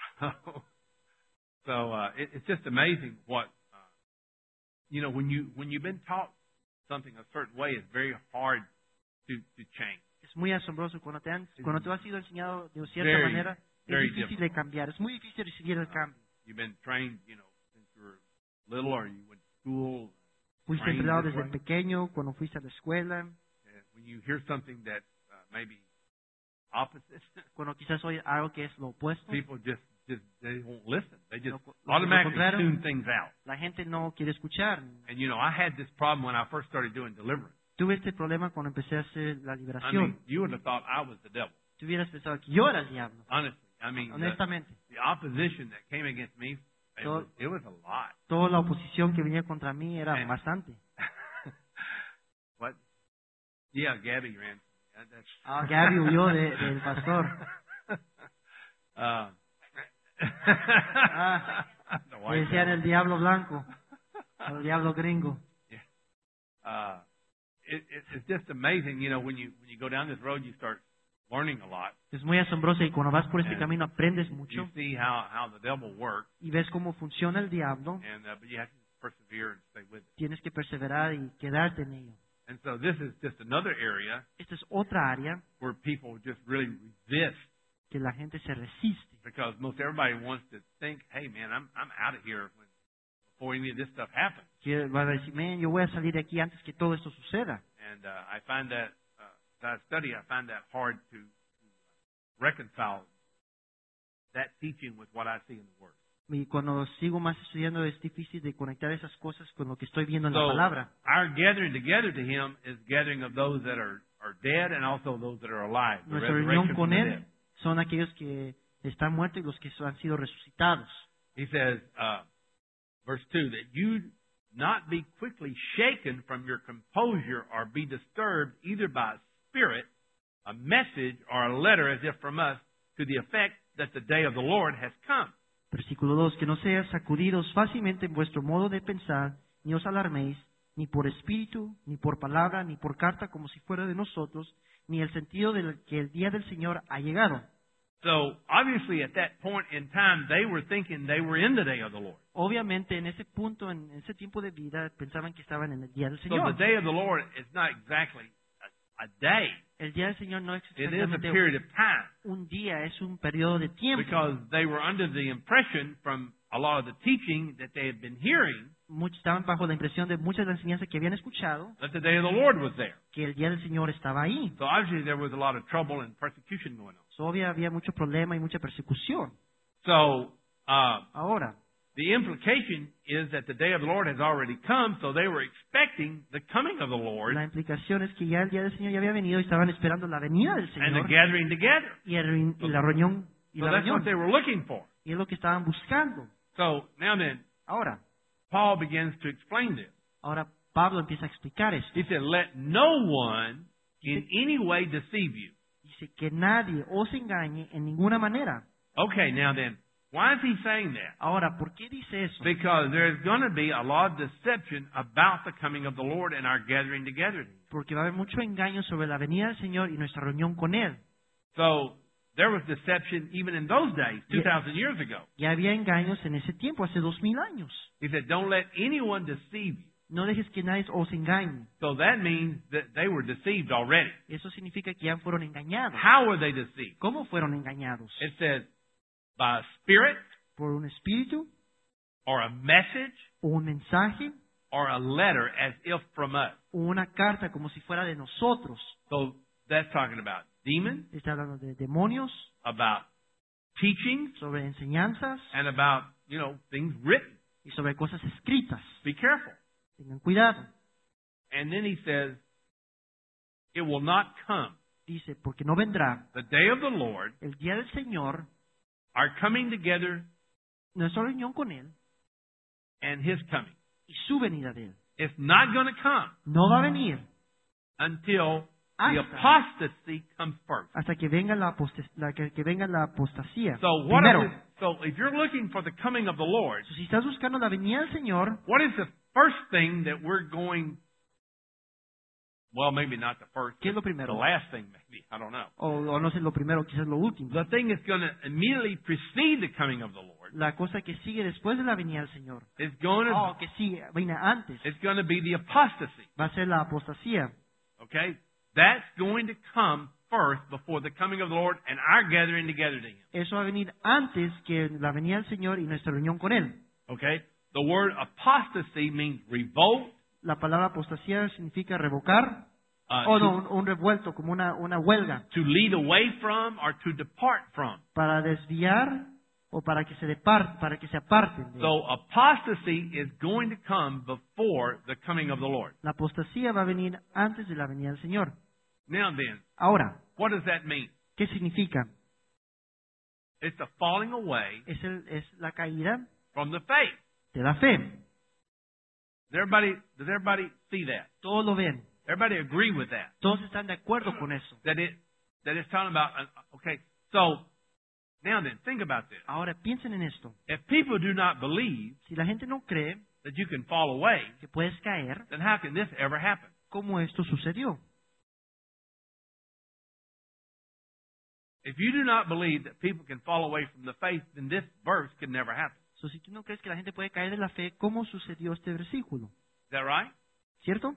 So it's just amazing what when you've been taught something a certain way, it's very hard to change. Es muy asombroso cuando te has sido enseñado de cierta Very, manera, very es difícil de cambiar, es muy difícil recibir el cambio. You've been trained, since you were little, or you went to school. Fuiste trained entrenado this desde way. pequeño, cuando fuiste a la escuela, When you hear something that's maybe opposite, cuando quizás oye algo que es lo opuesto, people just they won't listen. They just Lo automatically contrario. tune things out. la gente no quiere escuchar. And I had this problem when I first started doing deliverance. Tuve este problema cuando empecé a hacer la I liberación. mean, you would have thought I was the devil. Tú hubieras pensado que yo era el diablo, Honestly, I mean, honestamente. the opposition that came against me, it was a lot. Toda la oposición que venía contra mí era And- bastante. What? Yeah, Gabby ran. Gabby huyó del pastor. Le decían el diablo blanco, el diablo gringo. It's just amazing, you know, when you go down this road, you start learning a lot. Es muy asombroso y cuando vas por este camino aprendes You mucho see how the devil works, y ves cómo funciona el diablo. and but you have to persevere and stay with it. Tienes que perseverar y quedarte en ello. And so this is just another area Esta es otra área where people just really resist, que la gente se resiste. because most everybody wants to think, hey man, I'm out of here before any of this stuff happens. Que va a decir, "Man, yo voy a salir de aquí antes que todo esto suceda." And I find that as I study, I find that hard to reconcile that teaching with what I see in the Word. Y cuando sigo más estudiando es difícil de conectar esas cosas con lo que estoy viendo en la So palabra. our gathering together to Him is gathering of those that are dead and also those that are alive. The Nuestra resurrection reunión from con the Él dead. son aquellos que están muertos y los que han sido resucitados. He says, verse 2, that you not be quickly shaken from your composure or be disturbed either by a spirit, a message, or a letter as if from us, to the effect that the day of the Lord has come. Versículo 2, que no seas sacudidos fácilmente en vuestro modo de pensar, ni os alarméis, ni por espíritu, ni por palabra, ni por carta como si fuera de nosotros, ni el sentido de que el día del Señor ha llegado. So, obviously at that point in time, they were thinking they were in the day of the Lord. Obviamente en ese punto, en ese tiempo de vida, pensaban que estaban en el día del So the Señor. day of the Lord is not exactly a day. El día del Señor no es It is a exactamente period of time, un día, es un periodo de tiempo. because they were under the impression from a lot of the teaching that they had been hearing Muchos estaban bajo la impresión de muchas de las enseñanzas que habían escuchado, that the day of the Lord was there. que el día del Señor estaba ahí. So obviously there was a lot of trouble and persecution going on. So, había mucho problema y mucha persecución. So Ahora, the implication is that the day of the Lord has already come, so they were expecting the coming of the Lord la implicación es que ya el día del Señor ya había venido y estaban esperando la venida del and the Señor gathering together. y la reunión. Y, So la that's what reunión. they were looking for. Y es lo que estaban buscando. So now then, Ahora, Paul begins to explain this. ahora Pablo empieza a explicar esto. He said, let no one in any way deceive you. Dice que nadie os engañe en ninguna manera. Okay, now then, why is he saying that? Ahora, ¿por qué dice eso? Because there's going to be a lot of deception about the coming of the Lord and our gathering together. Porque va a haber mucho engaño sobre la venida del Señor y nuestra reunión con Él. So there was deception even in those days, 2,000 years ago. Ya había engaños en ese tiempo, hace 2000 años. He said, don't let anyone deceive you. No dejes que nadie os engañe. So that means that they were deceived already. Eso significa que ya fueron engañados. How were they deceived? ¿Cómo fueron engañados? It says, by a spirit, ¿Por un espíritu? or a message, ¿O un mensaje? or a letter as if from us. ¿O una carta como si fuera de nosotros? So that's talking about demons, Está hablando de demonios, about teachings, sobre enseñanzas and about, things written. y sobre cosas escritas. Be careful. Tengan cuidado. And then he says, it will not come. Dice, porque no vendrá The day of the Lord, el día del Señor, our coming together, nuestra reunión con Él and His coming. y su venida de Él. It's not going to come No va a venir until the hasta, apostasy comes first. hasta que venga que venga la apostasía. So what Primero, so if you're looking for the coming of the Lord, si estás buscando la venida del Señor, what is the first thing that we're going? Well, maybe not the first. ¿qué es lo The primero? last thing, maybe. I don't know. O no sé lo primero, quizás lo último. The thing that's going to immediately precede the coming of the Lord La cosa que sigue después de la venida del Señor. is going to Que sigue, viene antes. it's going to be the apostasy. Va a ser la apostasía. Okay, that's going to come first before the coming of the Lord and our gathering together to Him. Eso va a venir antes que la venida del Señor y nuestra reunión con Él. Okay, the word apostasy means revolt. La palabra apostasía significa revocar, To, un revuelto, como una huelga, to lead away from or to depart from. para desviar o para que se aparten de él. So apostasy is going to come before the coming of the Lord. La apostasía va a venir antes de la venida del Señor. Now then, Ahora, what does that mean? ¿qué significa? It's a falling away Es la caída from the faith. de la fe. Does everybody see that? Todos lo ven. Everybody agree with that? Todos están de acuerdo con eso. That it's talking about, okay, so now then, think about this. Ahora piensen en esto. If people do not believe Si la gente no cree that you can fall away, que puedes caer, then how can this ever happen? ¿cómo esto sucedió? If you do not believe that people can fall away from the faith, then this verse could never happen. So, si tú no crees que la gente puede caer de la fe, ¿cómo sucedió este versículo? Is that right? ¿Cierto?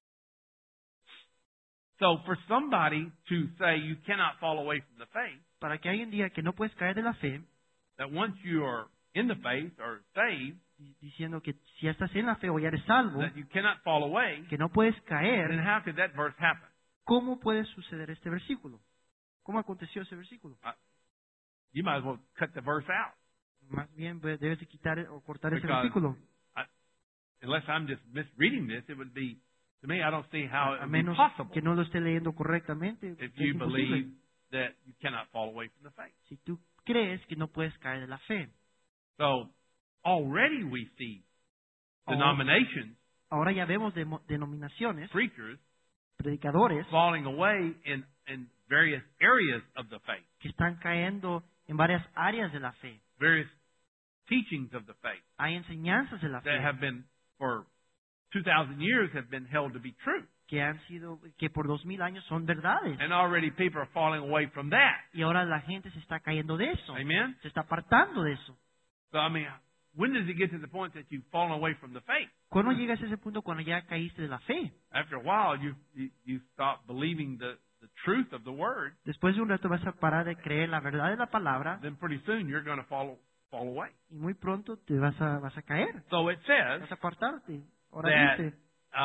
So for somebody to say you cannot fall away from the faith, Para que alguien diga que no puedes caer de la fe, that once you are in the faith or saved, diciendo que si ya estás en la fe o ya eres salvo, that you cannot fall away, que no puedes then caer, how could that verse happen? ¿cómo puede suceder este versículo? ¿Cómo aconteció ese versículo? You might as well cut the verse out. Más bien pues, debes de quitar o cortar ese Because versículo. Unless I'm just misreading this, it would be, to me, I don't see how it A would be menos possible que no lo esté leyendo correctamente. if Es you imposible. believe that you cannot fall away from the faith. Si tú crees que no puedes caer de la fe. So already we see Ahora- denominations, Ahora ya vemos denominaciones, preachers, predicadores, falling away in various areas of the faith, que están cayendo en varias áreas de la fe. various teachings of the faith Hay enseñanzas de la that fe have been, for 2,000 years, have been held to be true. que por 2000 años son verdades. And already people are falling away from that. Y ahora la gente se está cayendo de eso. Amen? Se está apartando de eso. So, I mean, when does it get to the point that you've fallen away from the faith? ¿Cuándo llegas a ese punto cuando ya caíste de la fe? After a while, you stop believing the truth of the word. Después de un rato vas a parar de creer la verdad de la palabra Then pretty soon you're going to fall away. y muy pronto te vas a caer. So it says Vas a apartarte. Ahora that dice,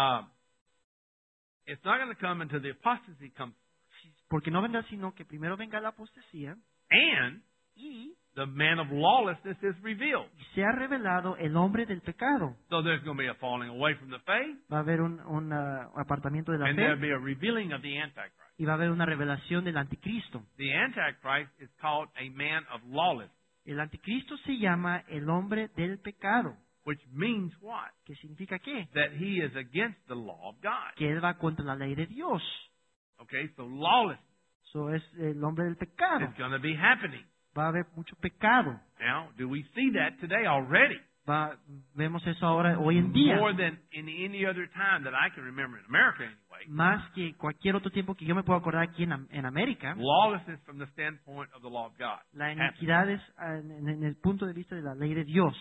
it's not going to come until the apostasy comes, porque no vendrá sino que primero venga la apostasía and y the man of lawlessness is revealed. se ha revelado el hombre del pecado. So there's going to be a falling away from the faith, Va a haber un apartamiento de la and there'll fe be a revealing of the Antichrist. y va a haber una revelación del anticristo. The Antichrist is called a man of lawlessness, El anticristo se llama el hombre del pecado. which means what? ¿Qué significa qué? That he is against the law of God. Que él va contra la ley de Dios. Okay, so lawlessness Eso es el hombre del pecado. is going to be happening. Va a haber mucho pecado. Now, do we see that today already? Vemos eso ahora, hoy en día. More than in any other time that I can remember in America anyway. Más que cualquier otro tiempo que yo me pueda acordar aquí en América. Lawlessness from the standpoint of the law of God. La iniquidad es en el punto de vista de la ley de Dios.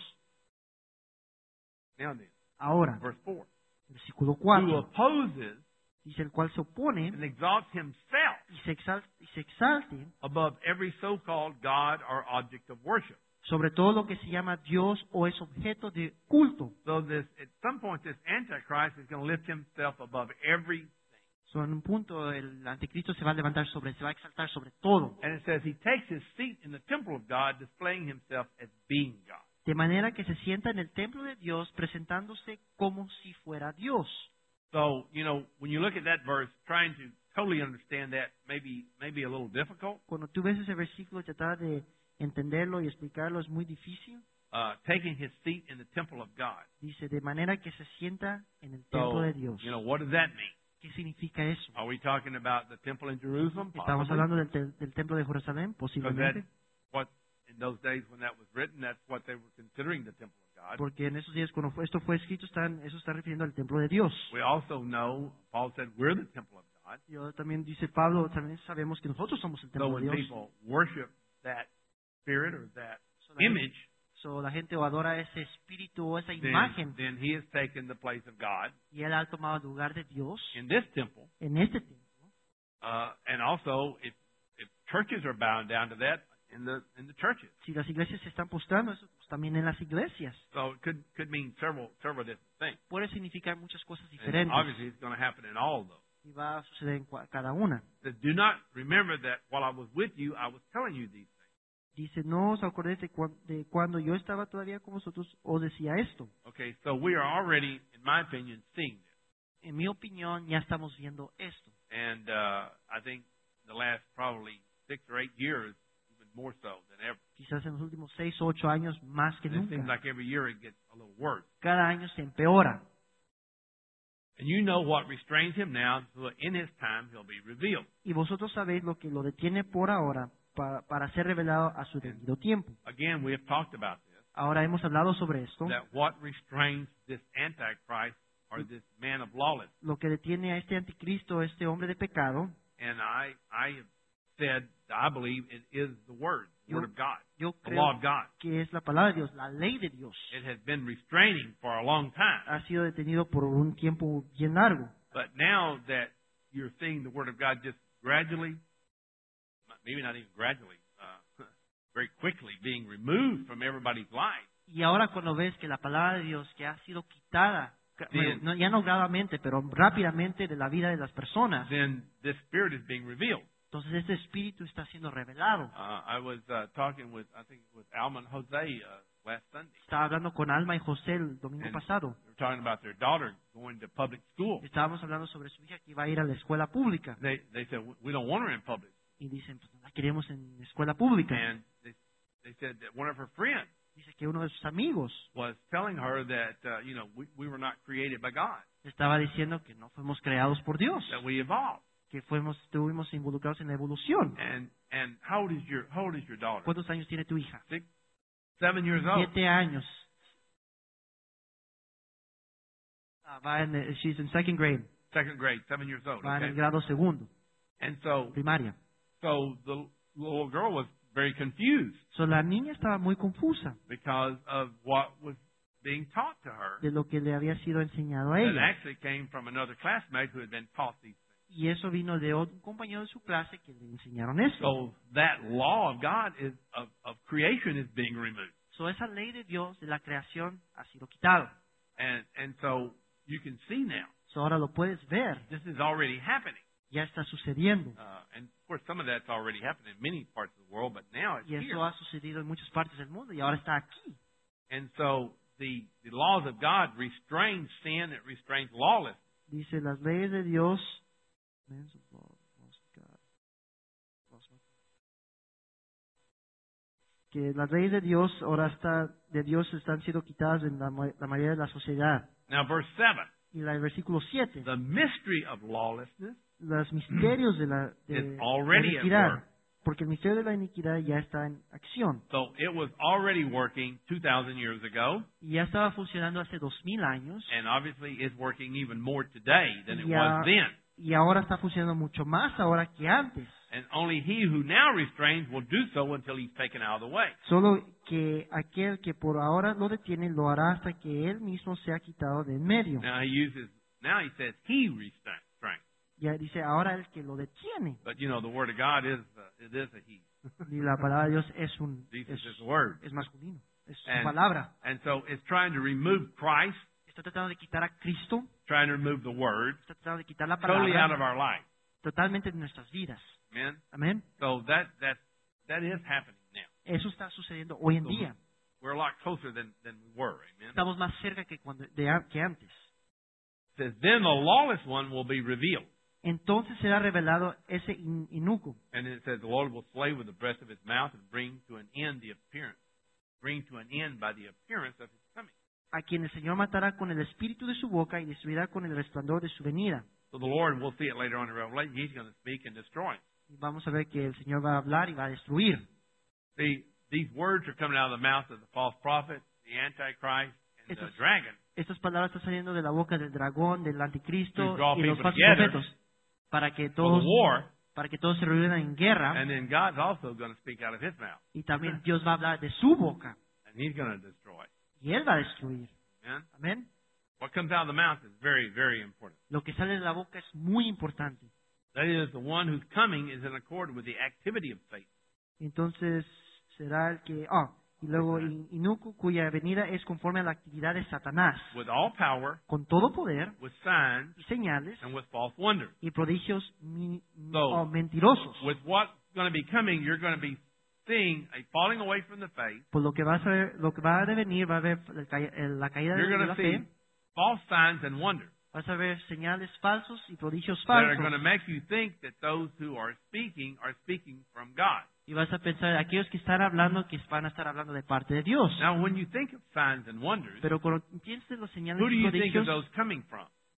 Now then, Ahora, verse 4. versículo Who 4, opposes dice el cual se opone and exalts himself y se exalte above every so-called God or object of worship. sobre todo lo que se llama Dios o es objeto de culto. So this, at some point, this Antichrist is going to lift himself above every. So, en un punto el anticristo se va a levantar se va a exaltar sobre todo. And it says he takes his seat in the temple of God, displaying himself as being God. De manera que se sienta en el templo de Dios presentándose como si fuera Dios. So, when you look at that verse, trying to totally understand that may be a little difficult. Cuando tú ves ese versículo, tratar de entenderlo y explicarlo es muy difícil. Taking his seat in the temple of God. Dice, de manera que se sienta en el templo So, de Dios. what does that mean? ¿Qué significa eso? Are we talking about the temple in Jerusalem? ¿Estamos Possibly. hablando del templo de Jerusalén? Because Posiblemente. that's what, in those days when that was written, that's what they were considering the temple of God. Porque en esos días, cuando esto fue escrito, eso está refiriendo al templo de Dios. We also know, Paul said, we're the temple of God. Yo también dice Pablo, también sabemos que nosotros somos el So templo de when Dios. people worship that spirit or that So, la image, la gente o adora ese espíritu o esa imagen then he has taken the place of God y él ha tomado el lugar de Dios in this temple. en este templo. And also, if churches are bound down to that, in the churches. Si las iglesias se están postrando, eso pues, también en las iglesias. So it could mean several different things. Puede significar muchas cosas And diferentes obviously, it's going to happen in all of those. y va a suceder en cada una. That do not remember that while I was with you, I was telling you these things. Dice, no os acordéis de cuando yo estaba todavía con vosotros, os decía esto. Okay, so we are already, in my opinion, seeing this. En mi opinión, ya estamos viendo esto. And I think the last probably 6 or 8 years, even more so than ever. Quizás en los últimos 6 o 8 años más que And it seems nunca. like every year it gets a little worse. Cada año se empeora. And you know what restrains him now, so that in his time he'll be revealed. Y vosotros sabéis lo que lo detiene por ahora para ser revelado a su debido tiempo. Again, we have talked about this, Ahora hemos hablado sobre esto. that what restrains this Antichrist or this man of lawlessness. Lo que detiene a este anticristo, este hombre de pecado. And I have said, I believe it is the Word of God, Yo the law creo of God. que es la palabra de Dios, la ley de Dios. It has been restraining for a long time. Ha sido detenido por un tiempo bien largo. But now that you're seeing the Word of God just gradually, maybe not even gradually, very quickly being removed from everybody's life, Y ahora cuando ves que la palabra de Dios que ha sido quitada, Bien. ya no gradualmente, pero rápidamente de la vida de las personas, then this Spirit is being revealed. entonces este espíritu está siendo revelado. I was talking with, I think, with Alma and Jose last Sunday. Estaba hablando con Alma y José el domingo And pasado. They were talking about their daughter going to public school. Estábamos hablando sobre su hija que iba a ir a la escuela pública. They said, we don't want her in public. Y dicen, pues no la queremos en escuela pública. And they said that one of her friends Dice que uno de sus amigos was telling her that, we were not created by God, estaba diciendo que no fuimos creados por Dios, that we evolved. que estuvimos involucrados en la evolución. And how old is your daughter? ¿Cuántos años tiene tu hija? 6, 7 years old. 7 años. She's in second grade. Second grade, 7 years old. Va en el Okay? grado segundo, And so primaria. the little girl was very confused So, la niña estaba muy confusa because of what was being taught to her. de lo que le había sido enseñado a It ella. actually came from another classmate who had been taught these things. Y eso vino de un compañero de su clase que le enseñaron eso. So that law of God of creation is being removed. So, esa ley de Dios de la creación ha sido quitada. And so you can see now, So, ahora lo puedes ver. this is already happening. Ya está sucediendo. And of course, some of that's already happened in many parts of the world, but now it's Y eso here. ha sucedido en muchas partes del mundo y ahora está aquí. And so the laws of God restrain sin, it restrains lawlessness. Dice las leyes de Dios. Que las leyes de Dios están siendo quitadas en la mayoría de la sociedad. Now, verse 7, Y el versículo 7, the mystery of lawlessness los misterios de la is already at iniquidad. work. Porque el misterio de la iniquidad ya está en acción. So it was already working 2,000 years ago, Y ya estaba funcionando hace 2000 años. and obviously is working even more today than it Ya- was then. Y ahora está funcionando mucho más ahora que antes. And only he who now restrains will do so until he's taken out of the way. Solo que aquel que por ahora lo detiene lo hará hasta que él mismo sea quitado de en medio. Now he says he restrains. Ya dice ahora el que lo detiene. But the word of God it is a he. Y la palabra de Dios es Jesus is the word. es masculino. Es su And- palabra. And so it's trying to remove Christ, Está tratando de quitar a Cristo. trying to remove the word, Está tratando de quitar la totally out palabra of our life. totalmente de nuestras vidas. Amen? Amén. So that is happening now. Eso está sucediendo hoy en día. We're a lot closer than we were. Amen? Estamos más cerca que que antes. It says, then the lawless one will be revealed. Entonces será revelado ese inicuo. And then it says, the Lord will slay with the breath of his mouth and bring to an end by the appearance of his coming. A quien el Señor matará con el espíritu de su boca y destruirá con el resplandor de su venida. So the Lord, we'll see it later on in Revelation, he's going to speak and destroy. Y vamos a ver que el Señor va a hablar y va a destruir. See, these words are coming out of the mouth of the false prophet, the Antichrist, and the Estos- dragon. Estas palabras están saliendo de la boca del dragón, del anticristo To draw y los people falsos together profetas para que For todos the war, se reúnan en guerra. and then God's also going to speak out of his mouth, Y también Dios va a hablar de su boca and he's going to destroy. y Él va a destruir. Amen? Amén. What comes out of the mouth is very, very important. Lo que sale de la boca es muy importante. That is, the one who's coming is in accord with the activity of Satan. Entonces será el que... y luego Inuco, cuya venida es conforme a la actividad de Satanás, With all power, con todo poder with signs, y señales and with false wonders. y prodigios So, mentirosos. With what's going to be coming, you're going to be seeing a falling away from the faith. Por lo que va a devenir, va a haber la caída You're de going la to see fe. false signs and wonders Vas a ver señales falsos y prodigios that are falsos. going to make you think that those who are speaking from God. Y vas a pensar, aquellos que están hablando, que van a estar hablando de parte de Dios. Now, when you think of signs and wonders, Pero cuando piensas en los señales who do y you think of prodigios, those coming from?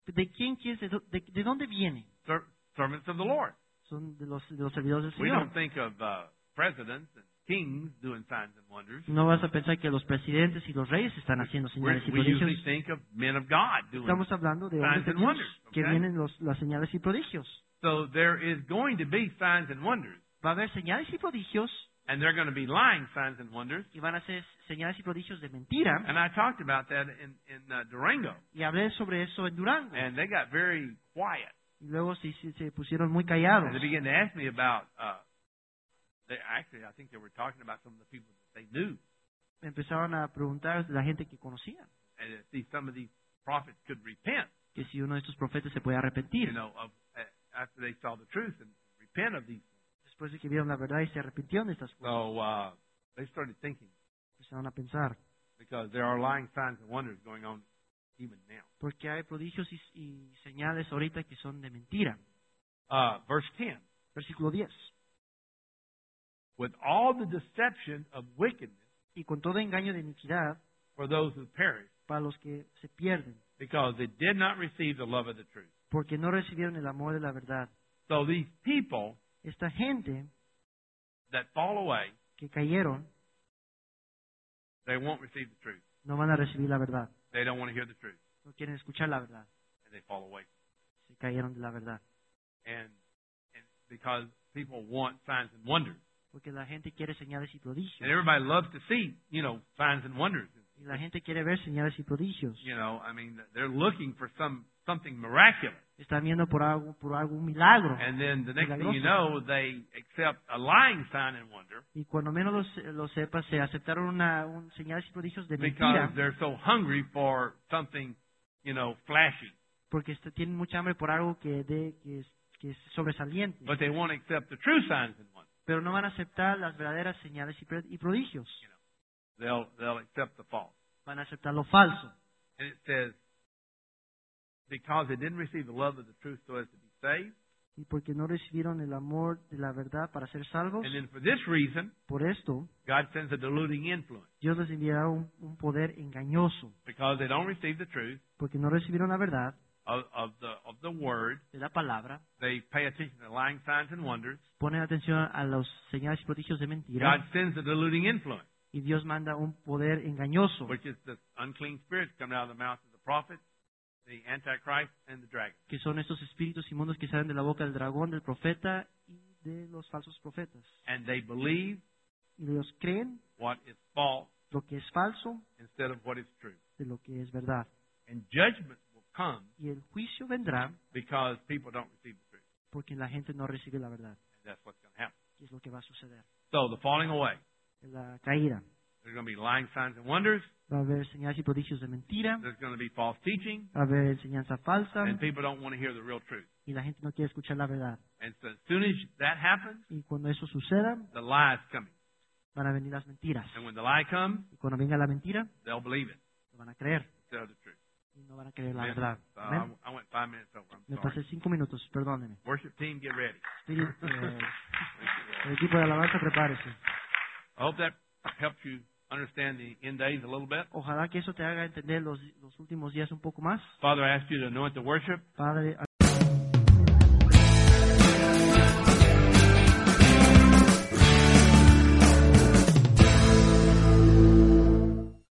¿De quién quieres? ¿De dónde viene? Servants of the Lord. Son de los servidores del We Señor. don't think of presidents and kings doing signs and wonders. No vas a pensar que los presidentes y los reyes están haciendo señales y We usually prodigios. think of men of God doing. Estamos hablando de hombres signs de and Dios wonders, que okay? vienen las señales y prodigios. So there is going to be signs and wonders, Va a haber señales y prodigios and they're going to be lying signs and wonders. y van a ser señales y prodigios de mentira. And I talked about that in Durango, Y hablé sobre eso en Durango. and they got very quiet. Y luego se pusieron muy callados. And they began to ask me about. I think they were talking about some of the people that they knew, Empezaron a preguntar de la gente que conocían and if some of these prophets could repent. que si uno de estos profetas se puede arrepentir You know, after they saw the truth and repent of these. después de que vieron la verdad y se arrepintieron de estas cosas. So they started thinking, Empezaron a pensar, because there are lying signs and wonders going on even now. porque hay prodigios y señales ahorita que son de mentira. Verse 10. Versículo 10. With all the deception of wickedness Y con todo engaño de iniquidad for those who perish, para los que se pierden, because they did not receive the love of the truth. porque no recibieron el amor de la verdad. So these people Esta gente that fall away, que cayeron they won't receive the truth. no van a recibir la verdad. They don't want to hear the truth, No quieren escuchar la verdad. and they fall away. Se cayeron de la verdad. And because people want signs and wonders, Porque la gente quiere señales y prodigios. and everybody loves to see, signs and wonders. Y la gente quiere ver señales y prodigios. They're looking for something miraculous. Están viendo por algún milagro. And then the next thing you Milagroso. know, they accept a lying sign and wonder Y cuando menos lo sepas, se aceptaron señales y prodigios de because mentira. they're so hungry for something, flashy. Porque tienen mucha hambre por algo que es sobresaliente. But they won't accept the true signs and wonders. Pero no van a aceptar las verdaderas señales y prodigios. They'll accept the false. Van a aceptar lo falso. And it says, because they didn't receive the love of the truth so as to be saved. Y porque no recibieron el amor de la verdad para ser salvos. And then for this reason, Por esto, God sends a diluting influence. Dios les enviará un poder engañoso. Because they don't receive the truth Porque no recibieron la verdad of the word, de la palabra. they pay attention to lying signs and wonders. Ponen atención a los señales y prodigios de God mentira. sends a diluting influence, Y Dios manda un poder engañoso. which is the unclean spirits coming out of the mouth of the prophet, the Antichrist, and the dragon. Que son estos espíritus inmundos que salen de la boca del dragón, del profeta y de los falsos profetas. And they believe Y ellos creen what is false lo que es falso instead of what is true. de lo que es verdad. And judgment will come Y el juicio vendrá because people don't receive the truth. porque la gente no recibe la verdad. And that's what's going to happen. Y es lo que va a suceder. So the falling away, La caída. there's going to be lying signs and wonders. Va a haber señales y prodigios de mentira. There's going to be false teaching. Va a haber enseñanza falsa. And people don't want to hear the real truth. Y la gente no quiere escuchar la verdad. And so as soon as that happens, Y cuando eso suceda, the lie is coming. van a venir las mentiras. And when the lie comes, Y cuando venga la mentira, they'll believe it lo van a creer. instead of the truth. Y no van a creer la Amen. verdad. So Amén. I went 5 minutes over. I'm Me sorry. pasé 5 minutos, perdónenme. Worship team, get ready. El equipo de alabanza, prepárese. I hope that helps you understand the end days a little bit. Ojalá que eso te haga entender los últimos días un poco más. Father, I ask you to anoint the worship. Padre,